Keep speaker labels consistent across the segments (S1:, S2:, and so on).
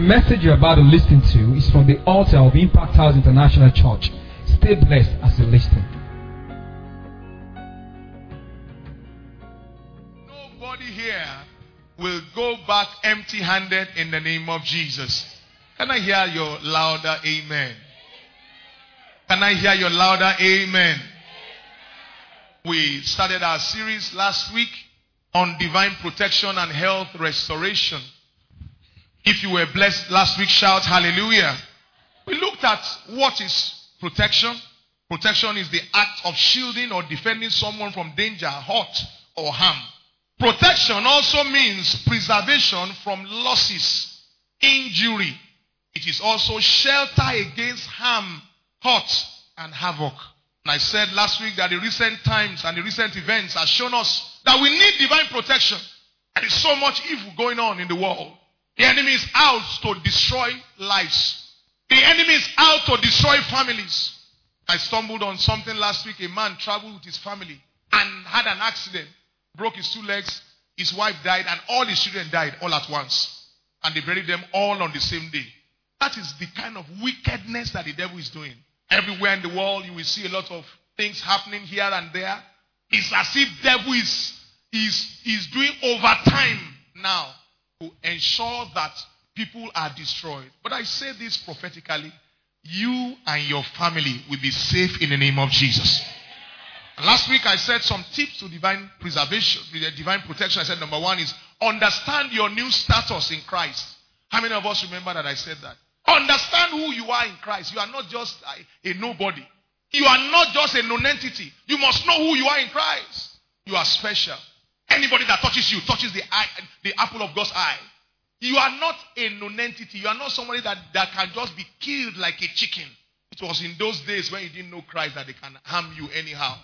S1: message you're about to listen to is from the altar of Impact House International Church. Stay blessed as you listen.
S2: Nobody here will go back empty-handed in the name of Jesus. Can I hear your louder amen? Can I hear your louder amen? We started our series last week on divine protection and health restoration. If you were blessed last week, shout hallelujah. We looked at what is protection. Protection is the act of shielding or defending someone from danger, hurt, or harm. Protection also means preservation from losses, injury. It is also shelter against harm, hurt, and havoc. And I said last week that the recent times and the recent events have shown us that we need divine protection. There is so much evil going on in the world. The enemy is out to destroy lives. The enemy is out to destroy families. I stumbled on something last week. A man traveled with his family and had an accident. Broke his 2 legs. His wife died and all his children died all at once. And they buried them all on the same day. That is the kind of wickedness that the devil is doing. Everywhere in the world you will see a lot of things happening here and there. It's as if the devil is doing overtime now to ensure that people are destroyed. But I say this prophetically, you and your family will be safe in the name of Jesus. And last week I said some tips to divine preservation, divine protection. I said number 1 is understand your new status in Christ. How many of us remember that I said that? Understand who you are in Christ. You are not just a nobody. You are not just a non-entity. You must know who you are in Christ. You are special. Anybody that touches you touches the apple of God's eye. You are not a non-entity. You are not somebody that can just be killed like a chicken. It was in those days when you didn't know Christ that they can harm you anyhow.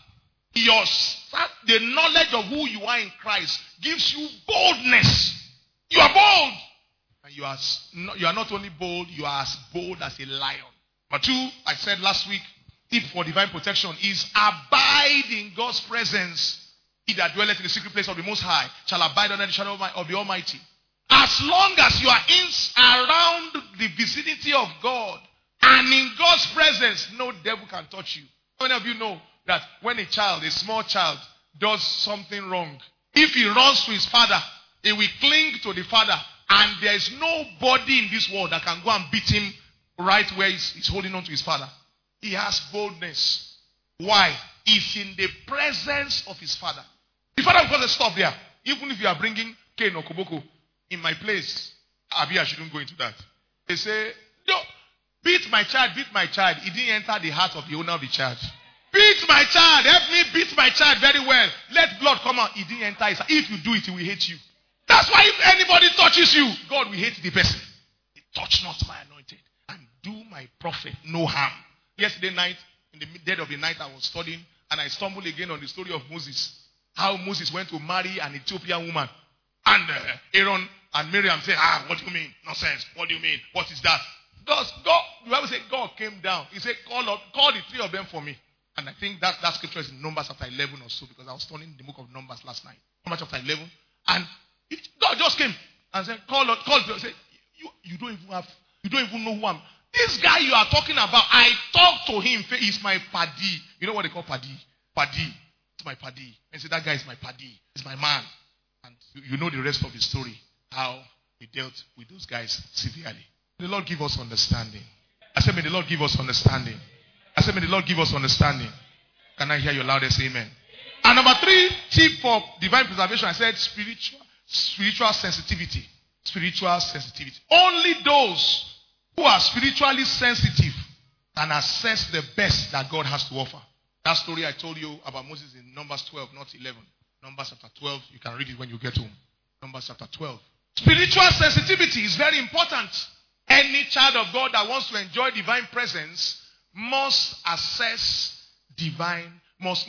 S2: The knowledge of who you are in Christ gives you boldness. You are bold. And you are not only bold, you are as bold as a lion. Number 2, I said last week, tip for divine protection is abide in God's presence. He that dwelleth in the secret place of the Most High shall abide under the shadow of the Almighty. As long as you are around the vicinity of God and in God's presence, no devil can touch you. How many of you know that when a small child, does something wrong, if he runs to his father, he will cling to the father, and there is nobody in this world that can go and beat him right where he's holding on to his father. He has boldness. Why? He's in the presence of his father. The father will cause a stop there. Even if you are bringing cane or koboko in my place, I shouldn't go into that. They say, no, beat my child. It didn't enter the heart of the owner of the child. Beat my child. Help me beat my child very well. Let blood come out. It didn't enter his heart. If you do it, he will hate you. That's why if anybody touches you, God will hate the person. Touch not my anointed and do my prophet no harm. Yesterday night, in the dead of the night, I was studying and I stumbled again on the story of Moses. How Moses went to marry an Ethiopian woman. And Aaron and Miriam said, what do you mean? Nonsense. What do you mean? What is that? God, the Bible said God came down. He said, call the 3 of them for me. And I think that scripture is in Numbers chapter 11 or so, because I was studying the book of Numbers last night. Numbers chapter 11. And God just came and said, call. Said, you don't even know who I'm. This guy you are talking about, I talked to him. He's my paddy. You know what they call paddy? Paddy. It's my paddy. And said, that guy is my paddy. He's my man. And you know the rest of the story. How he dealt with those guys severely. May the Lord give us understanding. I said, may the Lord give us understanding. I said, may the Lord give us understanding. Can I hear your loudest amen? And number 3, tip for divine preservation, I said spiritual sensitivity. Spiritual sensitivity. Only those who are spiritually sensitive can access the best that God has to offer. That story I told you about Moses in Numbers 12, not 11. Numbers chapter 12, you can read it when you get home. Numbers chapter 12. Spiritual sensitivity is very important. Any child of God that wants to enjoy divine presence must access divine, must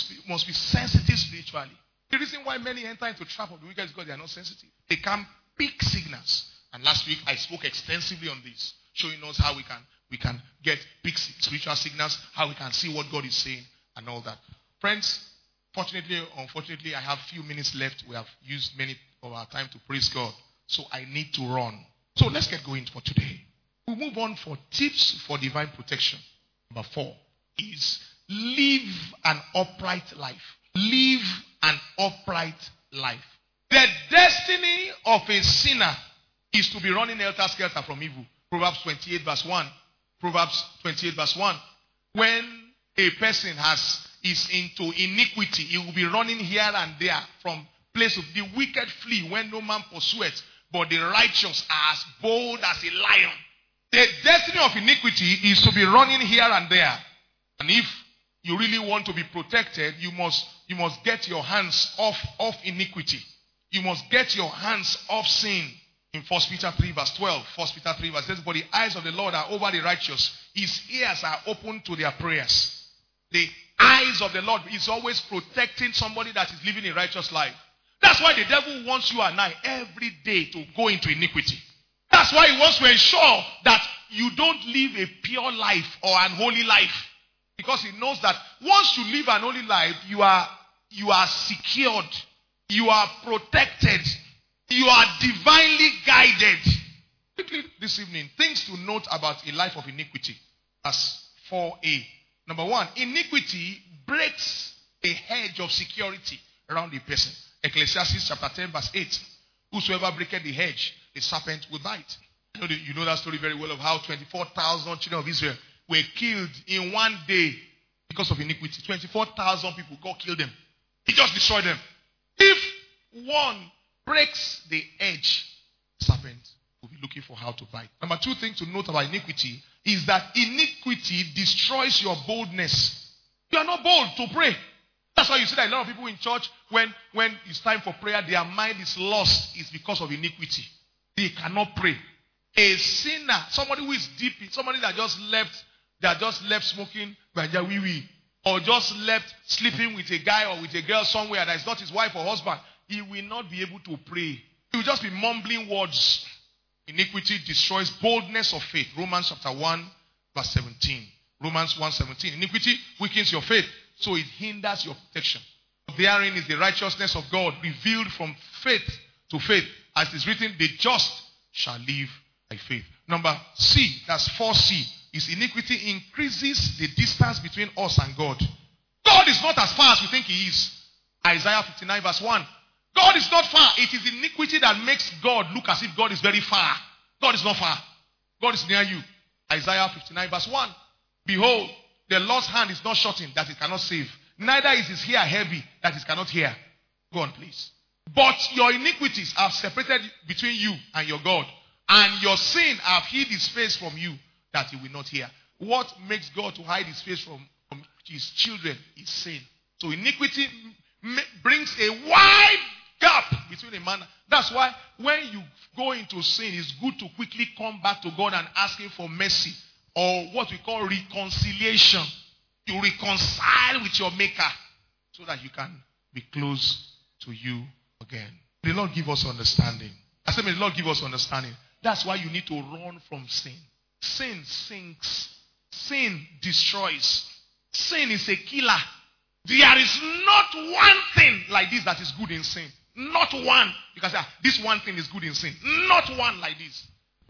S2: be sensitive spiritually. The reason why many enter into trap of the wicked is because they are not sensitive. They can't pick signals. And last week I spoke extensively on this, showing us how we can get pick spiritual signals, how we can see what God is saying and all that. Friends, fortunately or unfortunately, I have few minutes left. We have used many of our time to praise God. So I need to run. So let's get going for today. We'll move on for tips for divine protection. Number 4 is live an upright life. Live an upright life. The destiny of a sinner is to be running helter-skelter from evil. Proverbs 28 verse 1. Proverbs 28 verse 1. When a person is into iniquity, he will be running here and there from place of the wicked flee when no man pursueth, but the righteous are as bold as a lion. The destiny of iniquity is to be running here and there. And if you really want to be protected, you must get your hands off iniquity. You must get your hands off sin. In 1 Peter 3 verse 12, 1 Peter 3 verse 12, but the eyes of the Lord are over the righteous. His ears are open to their prayers. The eyes of the Lord is always protecting somebody that is living a righteous life. That's why the devil wants you and I every day to go into iniquity. That's why he wants to ensure that you don't live a pure life or an holy life. Because he knows that once you live an holy life, you are secured. You are protected. You are divinely guided. Quickly this evening, things to note about a life of iniquity. As 4a. Number 1, iniquity breaks a hedge of security around a person. Ecclesiastes chapter 10 verse 8. Whosoever breaketh the hedge, the serpent will bite. You know that story very well of how 24,000 children of Israel were killed in one day because of iniquity. 24,000 people, God killed them. He just destroyed them. If one breaks the edge, serpent will be looking for how to bite. Number 2 thing to note about iniquity is that iniquity destroys your boldness. You are not bold to pray. That's why you see that a lot of people in church, when it's time for prayer, their mind is lost. It's because of iniquity. They cannot pray. A sinner, somebody who is deep, somebody that just left smoking, or just left sleeping with a guy or with a girl somewhere that is not his wife or husband, he will not be able to pray. He will just be mumbling words. Iniquity destroys boldness of faith. Romans chapter 1 verse 17. Romans 1:17. Iniquity weakens your faith, so it hinders your protection. Therein is the righteousness of God revealed from faith to faith. As it is written, the just shall live by faith. Number C, that's 4C, is iniquity increases the distance between us and God. God is not as far as we think he is. Isaiah 59 verse 1. God is not far. It is iniquity that makes God look as if God is very far. God is not far. God is near you. Isaiah 59 verse 1. Behold, the Lord's hand is not shortened that it cannot save. Neither is his ear heavy that it cannot hear. Go on, please. But your iniquities have separated between you and your God. And your sin have hid his face from you that he will not hear. What makes God to hide his face from his children is sin. So iniquity brings a wide gap between a man. That's why when you go into sin, it's good to quickly come back to God and ask him for mercy, or what we call reconciliation. You reconcile with your maker so that you can be close to you again. May the Lord give us understanding. I said, may the Lord give us understanding. That's why you need to run from sin. Sin sinks. Sin destroys. Sin is a killer. There is not one thing like this that is good in sin. Not one. You can say, this one thing is good in sin. Not one like this.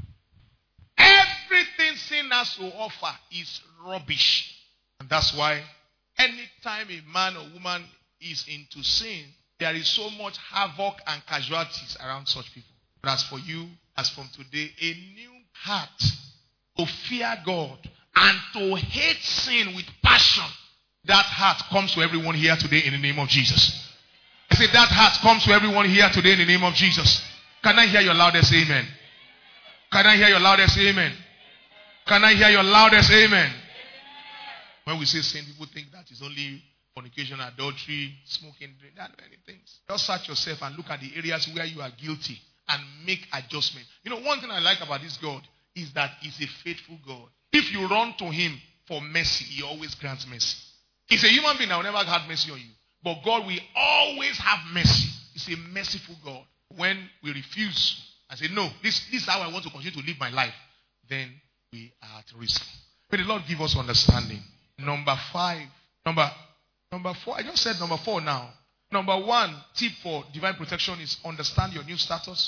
S2: Everything sin has to offer is rubbish. And that's why anytime a man or woman is into sin, there is so much havoc and casualties around such people. But as for you, as from today, a new heart to fear God and to hate sin with passion. That heart comes to everyone here today in the name of Jesus. I say that heart comes to everyone here today in the name of Jesus. Can I hear your loudest amen? Can I hear your loudest amen? Can I hear your loudest amen? When we say sin, people think that is only fornication, adultery, smoking, drink, that many things. Just search yourself and look at the areas where you are guilty and make adjustment. You know, one thing I like about this God is that he's a faithful God. If you run to him for mercy, he always grants mercy. He's a human being that will never have mercy on you. But God will always have mercy. He's a merciful God. When we refuse and say, no, this is how I want to continue to live my life, then we are at risk. May the Lord give us understanding. Number 5. Number 4. I just said number 4 now. Number 1 tip for divine protection is understand your new status.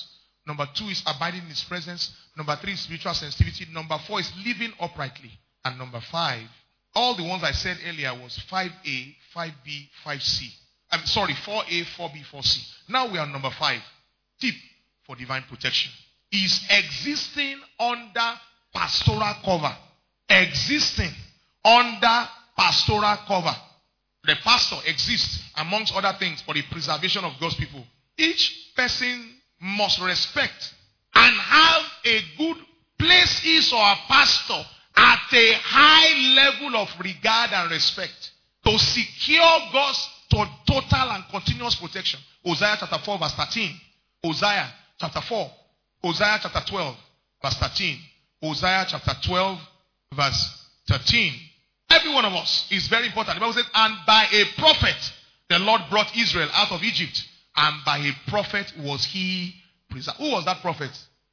S2: Number 2 is abiding in his presence. Number 3 is spiritual sensitivity. Number 4 is living uprightly. And number 5, all the ones I said earlier was 5A, 5B, 5C. I'm sorry, 4A, 4B, 4C. Now we are on number 5. Tip for divine protection is existing under pastoral cover. Existing under pastoral cover. The pastor exists amongst other things for the preservation of God's people. Each person must respect and have a good place is or a pastor at a high level of regard and respect to secure God's total and continuous protection. Hosea chapter 4 verse 13. Hosea chapter 4. Hosea chapter 12 verse 13. Hosea chapter 12 verse 13. Every one of us is very important. The Bible says, and by a prophet the Lord brought Israel out of Egypt, and by a prophet was he preserved. Who was that prophet?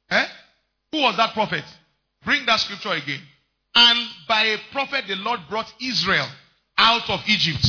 S2: Who was that prophet? Bring that scripture again. And by a prophet the Lord brought Israel out of Egypt.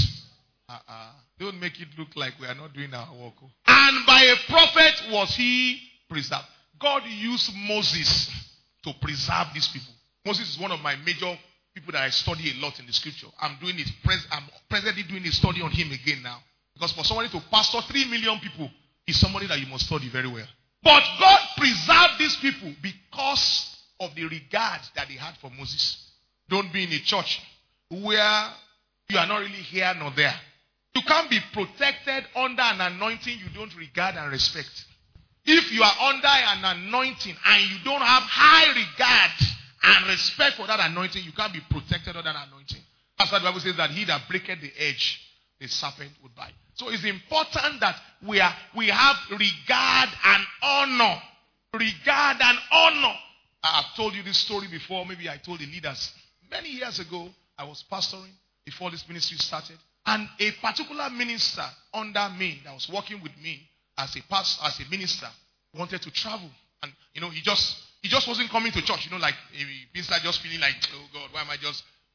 S2: Don't make it look like we are not doing our work. And by a prophet was he preserved. God used Moses to preserve these people. Moses is one of my major people that I study a lot in the scripture. I'm presently doing a study on him again now. Because for somebody to pastor 3 million people is somebody that you must study very well. But God preserved these people because of the regard that they had for Moses. Don't be in a church where you are not really here nor there. You can't be protected under an anointing you don't regard and respect. If you are under an anointing and you don't have high regard and respect for that anointing, you can't be protected under that anointing. That's why the Bible says that he that breaketh the edge, the serpent would bite. So it's important that we have regard and honor. Regard and honor. I've told you this story before. Maybe I told the leaders. Many years ago, I was pastoring before this ministry started. And a particular minister under me that was working with me as a pastor, as a minister, wanted to travel. And, he just wasn't coming to church. Like a minister just feeling like, oh God, why am I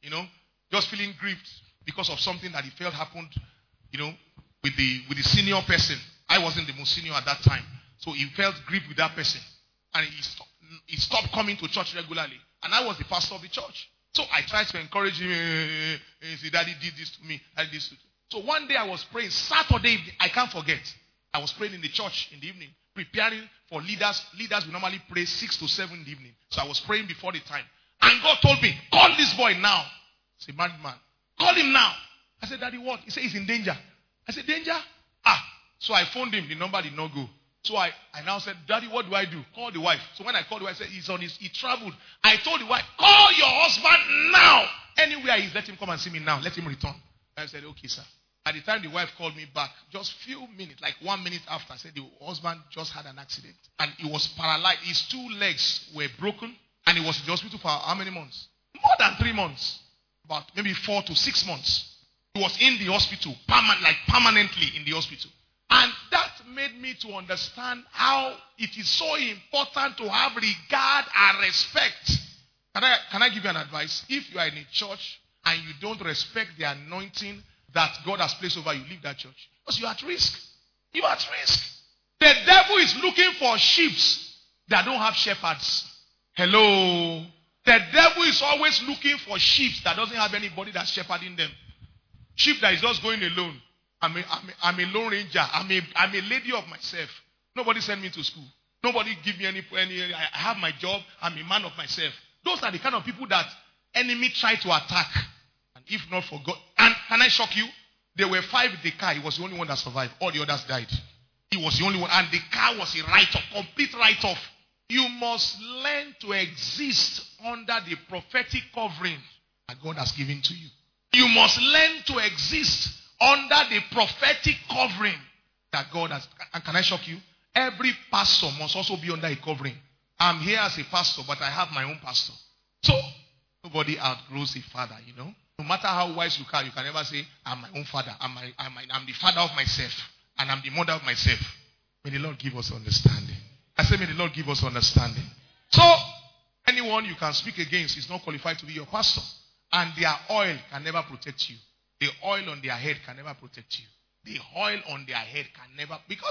S2: just feeling grieved because of something that he felt happened, with the senior person. I wasn't the most senior at that time. So he felt grieved with that person. And he stopped coming to church regularly. And I was the pastor of the church. So I tried to encourage him. He said, Daddy did this to me. Daddy did this to me. So one day I was praying. Saturday evening, I can't forget. I was praying in the church in the evening. Preparing for leaders. Leaders will normally pray 6 to 7 in the evening. So I was praying before the time. And God told me, call this boy now. He's a married man. Call him now. I said, Daddy, what? He said, he's in danger. I said, danger? So I phoned him. The number did not go. So I now said, Daddy, what do I do? Call the wife. So when I called the wife, I said, he traveled. I told the wife, call your husband now. Anywhere he is, let him come and see me now. Let him return. I said, okay, sir. At the time the wife called me back, just few minutes, like 1 minute after, I said the husband just had an accident. And he was paralyzed. His 2 legs were broken. And he was in the hospital for how many months? More than 3 months. About maybe 4 to 6 months. He was in the hospital, permanently in the hospital. And that made me to understand how it is so important to have regard and respect. Can I give you an advice? If you are in a church and you don't respect the anointing that God has placed over you, leave that church. Because you're at risk. You're at risk. The devil is looking for sheep that don't have shepherds. Hello. The devil is always looking for sheep that doesn't have anybody that's shepherding them. Sheep that is just going alone. I'm a lone ranger. I'm a lady of myself. Nobody sent me to school. Nobody give me any. I have my job. I'm a man of myself. Those are the kind of people that enemy try to attack. And if not for God, and can I shock you? There were 5 in the car. He was the only one that survived. All the others died. He was the only one, and the car was a write-off, complete write-off. You must learn to exist under the prophetic covering that God has given to you. You must learn to exist under the prophetic covering that God has. And can I shock you? Every pastor must also be under a covering. I'm here as a pastor, but I have my own pastor. So, nobody outgrows a father, No matter how wise you can never say, I'm my own father. I'm the father of myself. And I'm the mother of myself. May the Lord give us understanding. I say, may the Lord give us understanding. So, anyone you can speak against is not qualified to be your pastor. And their oil can never protect you. The oil on their head can never protect you. The oil on their head can never. Because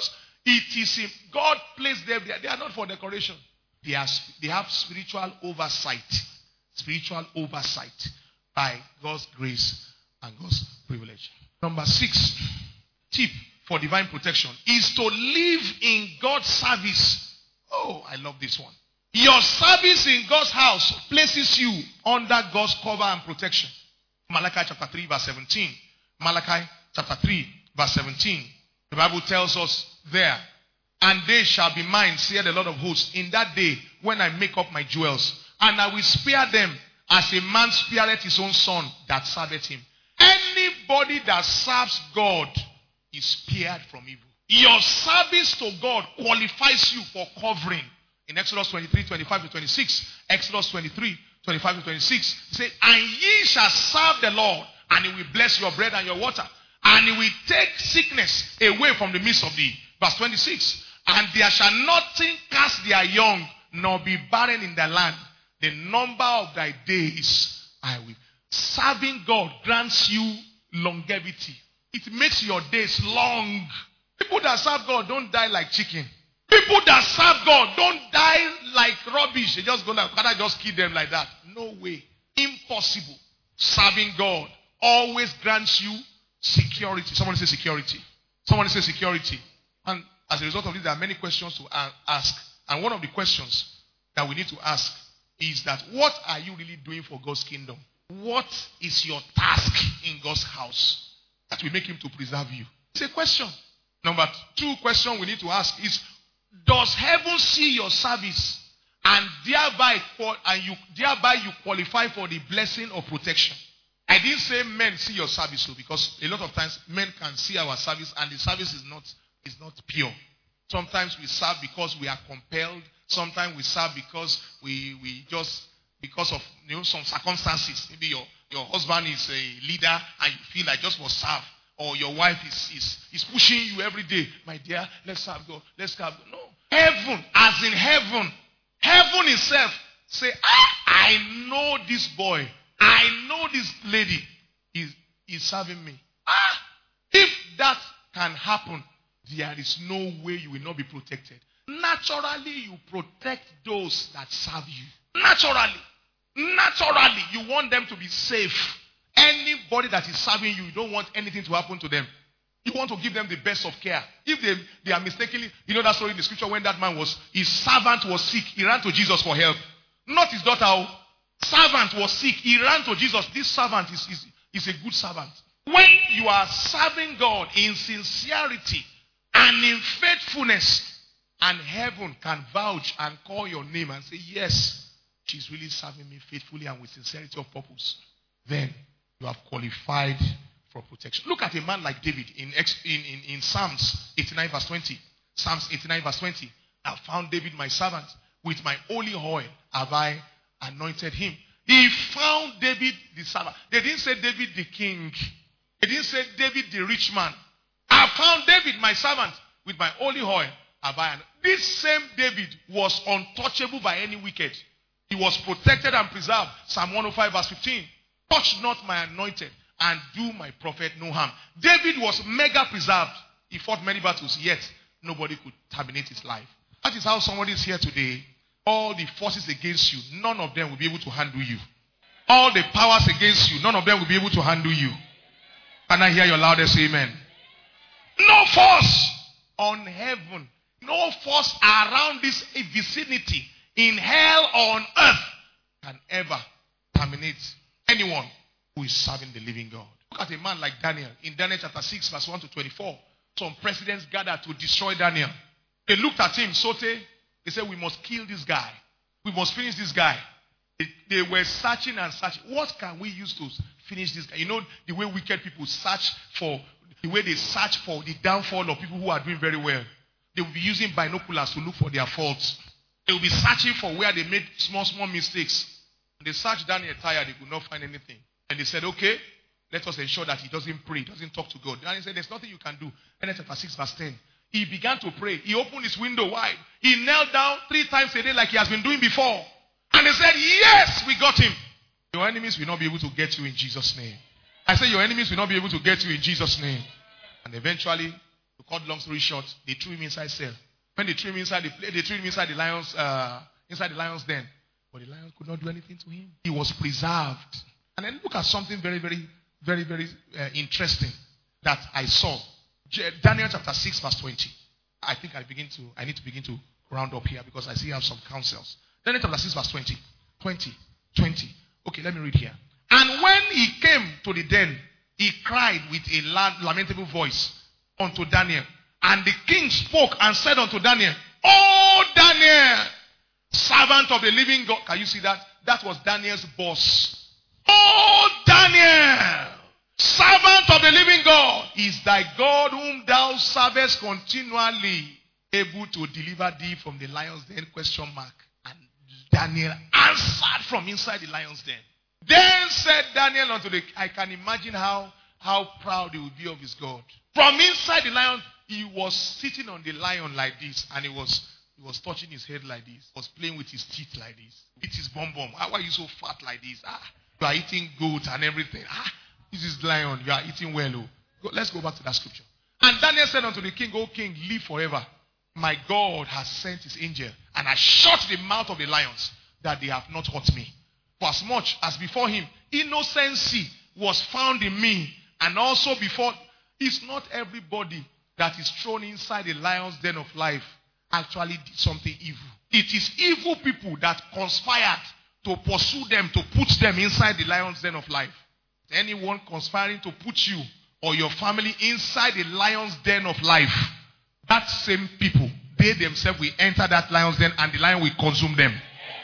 S2: It is God placed them there. They are not for decoration. They have spiritual oversight. Spiritual oversight by God's grace and God's privilege. Number 6, tip for divine protection is to live in God's service. Oh, I love this one. Your service in God's house places you under God's cover and protection. Malachi chapter 3 verse 17. Malachi chapter 3 verse 17. The Bible tells us there, and they shall be mine, saith the Lord of hosts, in that day when I make up my jewels, and I will spare them as a man spareth his own son that serveth him. Anybody that serves God is spared from evil. Your service to God qualifies you for covering. In Exodus 23, 25 to 26, Exodus 23, 25 to 26, say, and ye shall serve the Lord, and he will bless your bread and your water, and he will take sickness away from the midst of thee. Verse 26, and there shall nothing cast their young, nor be barren in the land. The number of thy days I will. Serving God grants you longevity. It makes your days long. People that serve God don't die like chicken. People that serve God don't die like rubbish. They just go like, can I just kill them like that? No way. Impossible. Serving God always grants you security. Someone say security. Someone say security. And as a result of this, there are many questions to ask. And one of the questions that we need to ask is that, what are you really doing for God's kingdom? What is your task in God's house that will make him to preserve you? It's a question. Number 2 question we need to ask is, does heaven see your service and thereby you qualify for the blessing of protection? I didn't say men see your service, because a lot of times men can see our service and the service is not pure. Sometimes we serve because we are compelled. Sometimes we serve because because of some circumstances. Maybe your husband is a leader and you feel like just must serve. Or your wife is pushing you every day. My dear, let's serve God. Let's serve God. No. Heaven, as in heaven. Heaven itself say, I know this boy. I know this lady is serving me. If that can happen, there is no way you will not be protected. Naturally, you protect those that serve you. Naturally, you want them to be safe. Anybody that is serving you, you don't want anything to happen to them. You want to give them the best of care. If they are mistakenly, you know that story in the scripture when that man his servant was sick, he ran to Jesus for help. Not his daughter. Servant was sick, he ran to Jesus. This servant is a good servant. When you are serving God in sincerity and in faithfulness, and heaven can vouch and call your name and say, yes, she's really serving me faithfully and with sincerity of purpose, then you have qualified for protection. Look at a man like David in Psalms 89 verse 20. Psalms 89 verse 20. I found David my servant. With my holy oil have I anointed him. He found David the servant. They didn't say David the king. They didn't say David the rich man. I found David my servant. With my holy oil have I anointed. This same David was untouchable by any wicked. He was protected and preserved. Psalm 105 verse 15. Touch not my anointed and do my prophet no harm. David was mega preserved. He fought many battles, yet nobody could terminate his life. That is how somebody is here today. All the forces against you, none of them will be able to handle you. All the powers against you, none of them will be able to handle you. Can I hear your loudest amen? No force on heaven, no force around this vicinity, in hell or on earth, can ever terminate anyone who is serving the living God. Look at a man like Daniel. In Daniel chapter 6 verse 1 to 24, some presidents gathered to destroy Daniel. They looked at him, they said, we must kill this guy. We must finish this guy. They were searching and searching. What can we use to finish this guy? You know the way wicked people search for the downfall of people who are doing very well. They will be using binoculars to look for their faults. They will be searching for where they made small mistakes. They searched Daniel tired, they could not find anything. And they said, okay, let us ensure that he doesn't pray, doesn't talk to God. Daniel said, there's nothing you can do. Daniel chapter 6 verse 10. He began to pray. He opened his window wide. He knelt down 3 times a day like he has been doing before. And they said, yes, we got him. Your enemies will not be able to get you in Jesus' name. I say your enemies will not be able to get you in Jesus' name. And eventually, to cut long story short, they threw him inside cell. When they threw him inside they threw him inside the lion's den. But the lions could not do anything to him. He was preserved. And then look at something very, very, very, very interesting that I saw. Daniel chapter 6 verse 20. I think I need to begin to round up here because I see you have some counsels. Daniel chapter 6 verse 20. 20. Okay, let me read here. And when he came to the den, he cried with a lamentable voice unto Daniel. And the king spoke and said unto Daniel, "O Daniel, servant of the living God." Can you see that? That was Daniel's boss. "O Daniel, servant of the living God, is thy God whom thou servest continually able to deliver thee from the lion's den?" ? And Daniel answered from inside the lion's den. Then said Daniel unto the king, I can imagine how proud he would be of his God. From inside the lion, he was sitting on the lion like this, and he was touching his head like this, was playing with his teeth like this. It is bum. Why are you so fat like this? You are eating goat and everything. This is lion. You are eating well. Let's go back to that scripture. And Daniel said unto the king, "O king, live forever. My God has sent his angel, and has shut the mouth of the lions, that they have not hurt me. For as much as before him innocency was found in me, and also before." It's not everybody that is thrown inside the lion's den of life actually did something evil. It is evil people that conspired to pursue them, to put them inside the lion's den of life. Anyone conspiring to put you or your family inside the lion's den of life, that same people, they themselves will enter that lion's den and the lion will consume them.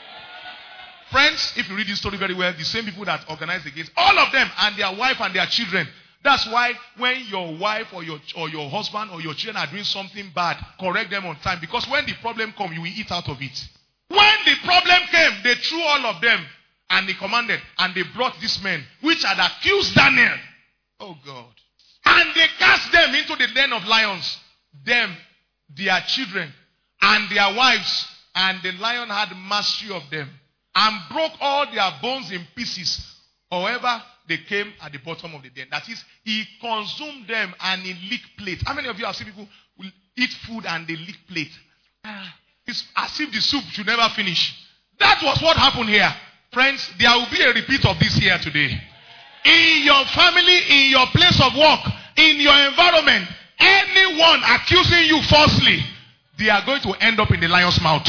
S2: Friends, if you read this story very well, the same people that organized against all of them and their wife and their children. That's why when your wife or your husband or your children are doing something bad, correct them on time. Because when the problem comes, you will eat out of it. When the problem came, they threw all of them and they commanded and they brought these men which had accused Daniel. Oh God. And they cast them into the den of lions. Them, their children, and their wives. And the lion had mastery of them and broke all their bones in pieces. However, they came at the bottom of the den. That is, he consumed them and he licked plate. How many of you have seen people who eat food and they lick plate? It's as if the soup should never finish. That was what happened here. Friends, there will be a repeat of this here today. In your family, in your place of work, in your environment, anyone accusing you falsely, they are going to end up in the lion's mouth.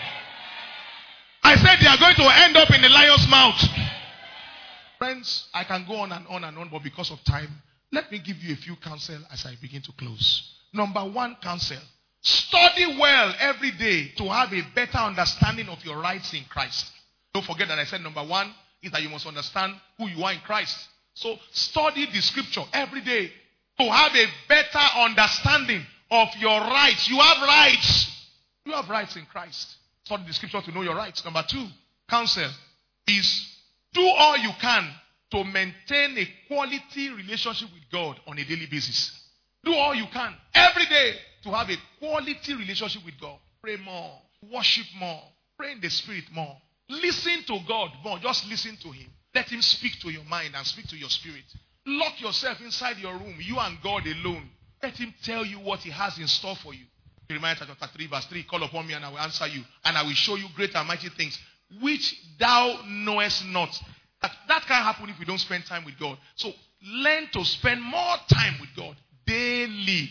S2: I said they are going to end up in the lion's mouth. Friends, I can go on and on, but because of time, let me give you a few counsel as I begin to close. Number one counsel: study well every day to have a better understanding of your rights in Christ. Don't forget that I said number one is that you must understand who you are in Christ. So study the scripture every day to have a better understanding of your rights. You have rights. You have rights in Christ. Study the scripture to know your rights. Number two counsel is: do all you can to maintain a quality relationship with God on a daily basis. Do all you can every day to have a quality relationship with God. Pray more, worship more, pray in the spirit more. Listen to God more. Just listen to him. Let him speak to your mind and speak to your spirit. Lock yourself inside your room, you and God alone. Let him tell you what he has in store for you. Jeremiah chapter 3 verse 3, call upon me and I will answer you, and I will show you great and mighty things which thou knowest not. That can't happen if we don't spend time with God. So learn to spend more time with God daily.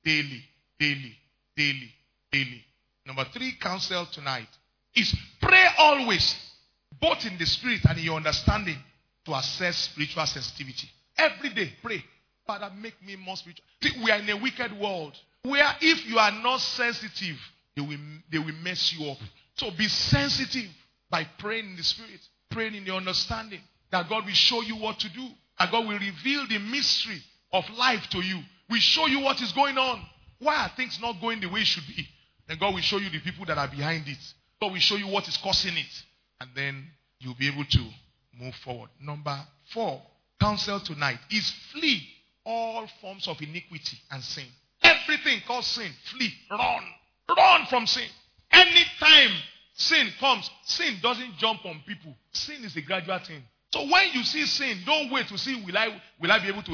S2: Number three counsel tonight is pray always, both in the spirit and in your understanding, to assess spiritual sensitivity. Every day pray, Father, make me more spiritual. See, we are in a wicked world where if you are not sensitive, they will mess you up. So be sensitive by praying in the spirit, praying in your understanding, that God will show you what to do, and God will reveal the mystery of life to you. Will show you what is going on. Why are things not going the way it should be? Then God will show you the people that are behind it. God will show you what is causing it, and then you'll be able to move forward. Number four counsel tonight is flee all forms of iniquity and sin. Everything called sin, flee, run from sin. Anytime sin comes, sin doesn't jump on people. Sin is a gradual thing. So when you see sin, don't wait to see will I be able to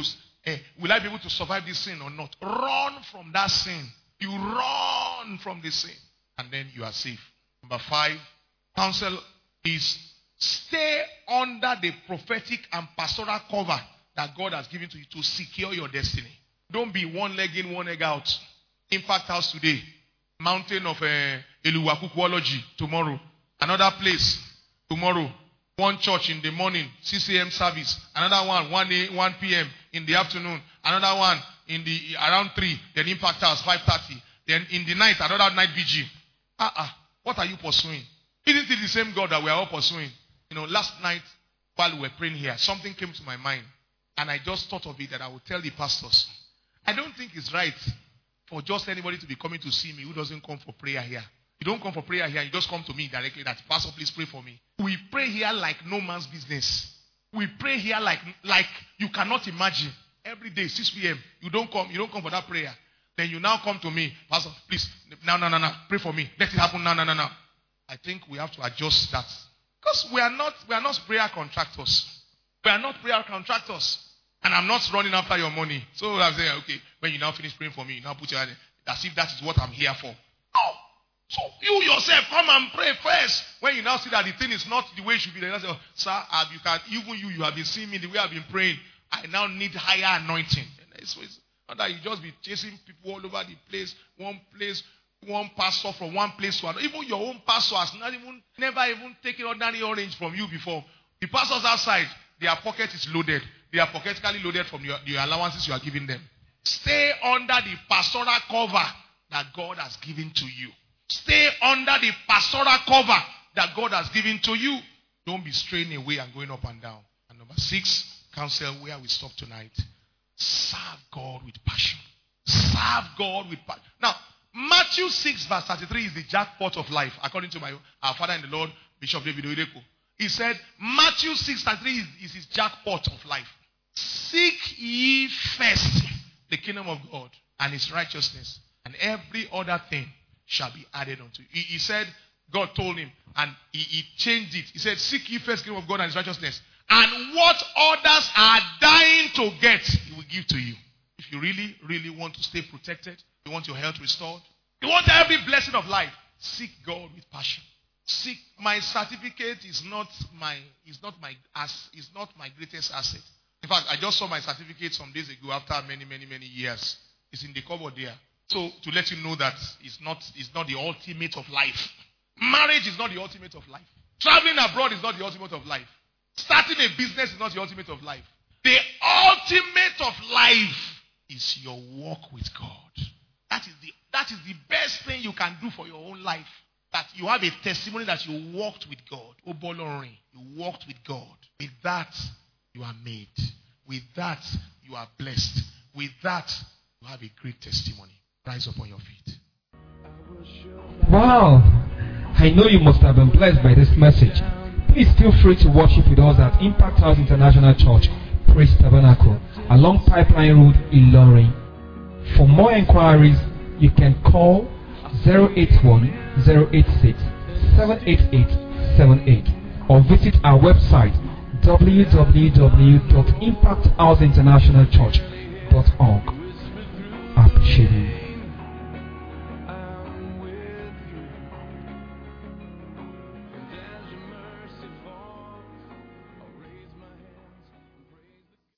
S2: will I be able to survive this sin or not? Run from that sin. You run from the sin. And then you are safe. Number 5, counsel is stay under the prophetic and pastoral cover that God has given to you to secure your destiny. Don't be one leg in, one leg out. Impact House today. Mountain of Eluwakukwology tomorrow. Another place tomorrow. One church in the morning, 6 a.m. service. Another one, 1 p.m. in the afternoon. Another one in the around 3. Then Impact House, 5:30. Then in the night, another night vigil. What are you pursuing? Isn't it the same God that we are all pursuing? Last night while we were praying here, something came to my mind. And I just thought of it that I would tell the pastors. I don't think it's right for just anybody to be coming to see me who doesn't come for prayer here. You don't come for prayer here, you just come to me directly that, Pastor, please pray for me. We pray here like no man's business. We pray here like you cannot imagine. Every day, 6 p.m., you don't come for that prayer. Then you now come to me, Pastor, please, no, pray for me. Let it happen now. I think we have to adjust that. Because we are not prayer contractors. We are not prayer contractors. And I'm not running after your money. So I'm saying, okay, when you now finish praying for me, you now put your hand in, as if that is what I'm here for. No. So you yourself come and pray first. When you now see that the thing is not the way it should be, then you say, sir, you have been seeing me the way I've been praying. I now need higher anointing. And it's not that you just be chasing people all over the place, one pastor from one place to another. Even your own pastor has never even taken ordinary orange from you before. The pastors outside, their pocket is loaded. They are pocketically loaded from the allowances you are giving them. Stay under the pastoral cover that God has given to you. Stay under the pastoral cover that God has given to you. Don't be straying away and going up and down. And number 6, counsel where we stop tonight. Serve God with passion. Serve God with passion. Now, Matthew 6 verse 33 is the jackpot of life, according to our Father in the Lord, Bishop David Oyedepo. He said, Matthew 6:33 is his jackpot of life. Seek ye first the kingdom of God and his righteousness, and every other thing shall be added unto you. He said, God told him, and he changed it. He said, seek ye first the kingdom of God and his righteousness, and what others are dying to get, he will give to you. If you really, really want to stay protected, you want your health restored, you want every blessing of life, seek God with passion. Seek. My certificate is not my greatest asset. In fact, I just saw my certificate some days ago after many years. It's in the cupboard there. So to let you know that it's not the ultimate of life. Marriage is not the ultimate of life. Traveling abroad is not the ultimate of life. Starting a business is not the ultimate of life. The ultimate of life is your walk with God. That is the best thing you can do for your own life. That you have a testimony that you walked with God. You walked with God. With that, you are made. With that, you are blessed. With that, you have a great testimony. Rise up on your feet.
S1: Wow! I know you must have been blessed by this message. Please feel free to worship with us at Impact House International Church, Praise Tabernacle, along Pipeline Road, Ilorin. For more inquiries, you can call 081-086-78878 or visit our website www.impacthouseinternationalchurch.org. I appreciate you.